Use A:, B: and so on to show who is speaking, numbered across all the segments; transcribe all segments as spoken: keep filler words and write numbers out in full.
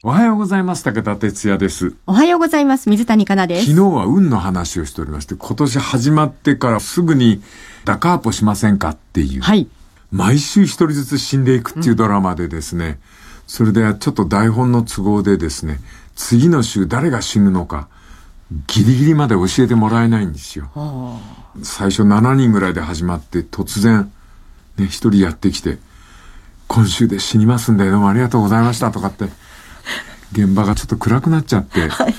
A: おはようございます。武田哲也です。
B: おはようございます。水谷香奈です。
A: 昨日は運の話をしておりまして、今年始まってからすぐにダカーポしませんかっていう、
B: はい、
A: 毎週一人ずつ死んでいくっていうドラマでですね、うん、それでちょっと台本の都合でですね、次の週誰が死ぬのかギリギリまで教えてもらえないんですよ。最初しちにんぐらいで始まって、突然ね、一人やってきて、今週で死にますんでどうもありがとうございましたとかって現場がちょっよくなっちゃって、はい、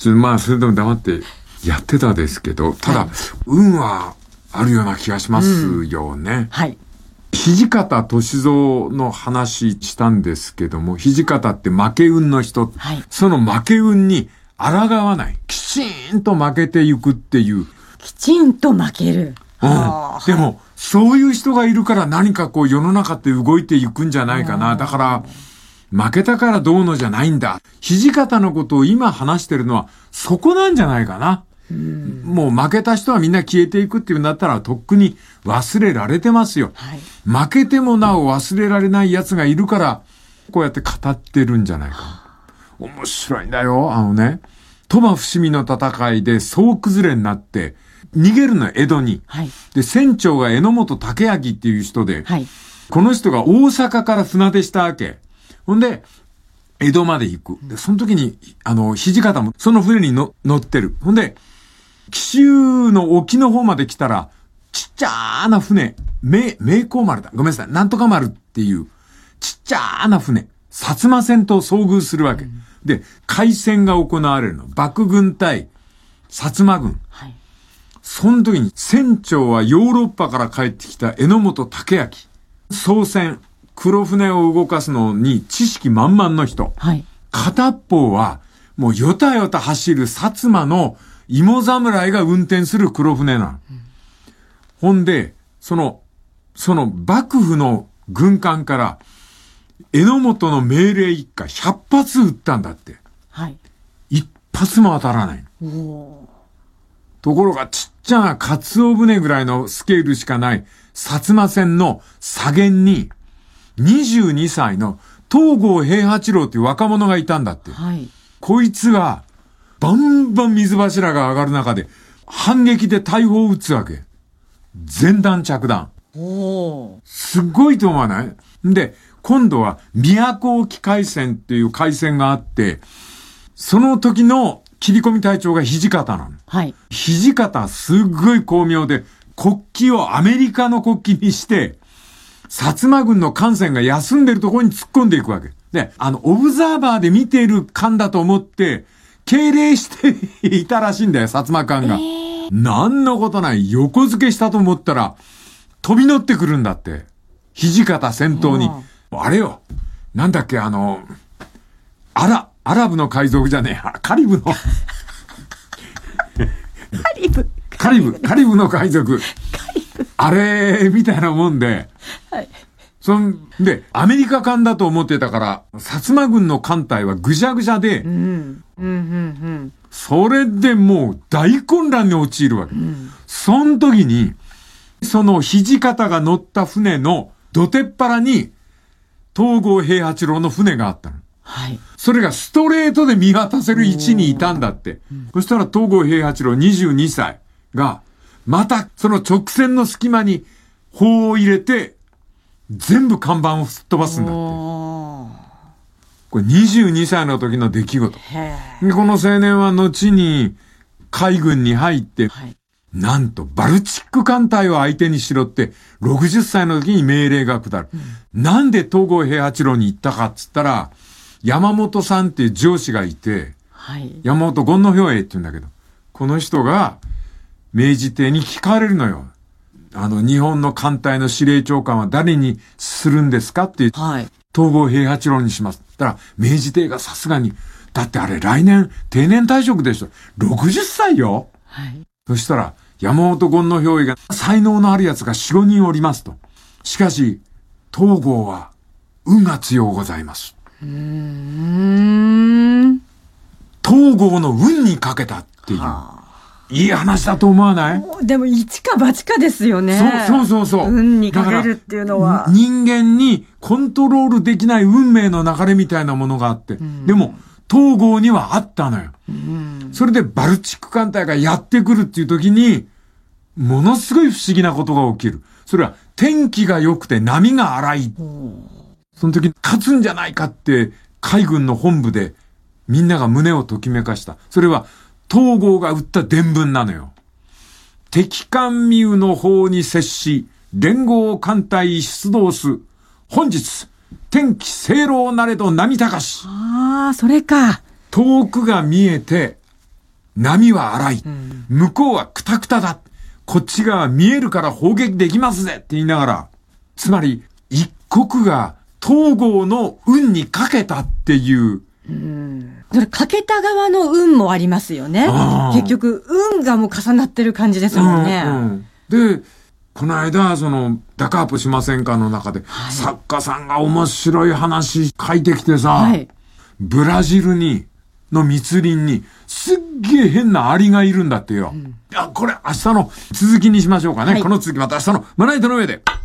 A: まあそれでも黙ってやってたですけど、ただ、はい、運はあるような気がしますよね、うん、はい。土方歳三の話したんですけども、土方って負け運の人、はい、その負け運に抗わない、きちんと負けていくっていう、
B: きちんと負ける、
A: うん、でも、はい、そういう人がいるから何かこう世の中って動いていくんじゃないかな。だから負けたからどうのじゃないんだ。土方のことを今話してるのはそこなんじゃないかな。うん、もう負けた人はみんな消えていくっていうんだったらとっくに忘れられてますよ、はい、負けてもなお忘れられない奴がいるからこうやって語ってるんじゃないかな。面白いんだよ。あのね、鳥羽伏見の戦いで総崩れになって逃げるの江戸に、はい、で船長が榎本武明っていう人で、はい、この人が大阪から船出したわけ。ほんで、江戸まで行く。で、その時に、あの、土方もその船にの乗ってる。ほんで、紀州の沖の方まで来たら、ちっちゃーな船、名、名光丸だ。ごめんなさい。なんとか丸っていう、ちっちゃーな船、薩摩船と遭遇するわけ。うん、で、海戦が行われるの。幕軍対薩摩軍。はい、その時に、船長はヨーロッパから帰ってきた榎本武明。操船。黒船を動かすのに知識満々の人。はい、片っ方は、もうよたよた走る薩摩の芋侍が運転する黒船なの。うん、ほんで、その、その幕府の軍艦から、榎本の命令一家ひゃくぱつ撃ったんだって。はい。一発も当たらない。おところがちっちゃな鰹船ぐらいのスケールしかない薩摩船の左舷に、にじゅうにさいの東郷平八郎っていう若者がいたんだって。はい、こいつがバンバン水柱が上がる中で反撃で大砲を撃つわけ。前段着弾。おー。すごいと思わない？で、今度は都沖海戦っていう海戦があって、その時の切り込み隊長が土方なの。はい。土方すっごい巧妙で国旗をアメリカの国旗にして、薩摩軍の艦船が休んでるところに突っ込んでいくわけ。で、あの、オブザーバーで見ている艦だと思って、敬礼していたらしいんだよ、薩摩艦が。えー、なんのことない。横付けしたと思ったら、飛び乗ってくるんだって。土方先頭に。あれよ。なんだっけ、あの、アラ、アラブの海賊じゃねえ。カリブの。
B: カリブ。
A: カリブ、カリブの海賊。あれ、みたいなもんで、はい。そんで、アメリカ艦だと思ってたから、薩摩軍の艦隊はぐじゃぐじゃで、うん。うん、うん、うん。それでもう大混乱に陥るわけ。うん、その時に、その土方が乗った船の土手っ腹に、東郷平八郎の船があったの。はい。それがストレートで見渡せる位置にいたんだって。うん、そしたら東郷平八郎にじゅうにさいが、また、その直線の隙間に砲を入れて、全部看板をすっ飛ばすんだって。これにじゅうにさいの時の出来事。でこの青年は後に海軍に入って、はい、なんとバルチック艦隊を相手にしろってろくじゅっさいの時に命令が下る。うん、なんで東郷平八郎に行ったかっつったら、山本さんっていう上司がいて、はい、山本権之兵衛って言うんだけど、この人が、明治帝に聞かれるのよ。あの、日本の艦隊の司令長官は誰にするんですかって言って、はい、東郷平八郎にします。だから、明治帝がさすがに、だってあれ来年定年退職でしょ。ろくじゅっさいよ。はい。そしたら、山本権之兵衛が才能のある奴がよん、ごにんおりますと。しかし、東郷は運が強うございます。うーん。東郷の運にかけたっていう。はあ、 いい話だと思わない？
B: でも一か八かですよね。
A: そうそうそうそう。
B: 運にかけるっていうのは。
A: 人間にコントロールできない運命の流れみたいなものがあって。うん、でも、東郷にはあったのよ。うん、それでバルチック艦隊がやってくるっていう時に、ものすごい不思議なことが起きる。それは天気が良くて波が荒い。うん、その時勝つんじゃないかって海軍の本部でみんなが胸をときめかした。それは東郷が打った伝聞なのよ。敵艦ミウの方に接し、連合艦隊出動す。本日、天気清朗なれど波高し。
B: ああ、それか。
A: 遠くが見えて、波は荒い。うん、向こうはクタクタだ。こっち側見えるから砲撃できますぜって言いながら、つまり、一国が東郷の運にかけたっていう、
B: うん、それかけた側の運もありますよね。結局運がもう重なってる感じですもんね。うん
A: うん、でこの間そのダカープしませんかの中で、はい、作家さんが面白い話書いてきてさ、はい、ブラジルにの密林にすっげえ変なアリがいるんだってよ。うん、あこれ明日の続きにしましょうかね。はい、この続きまた明日のまな板の上で。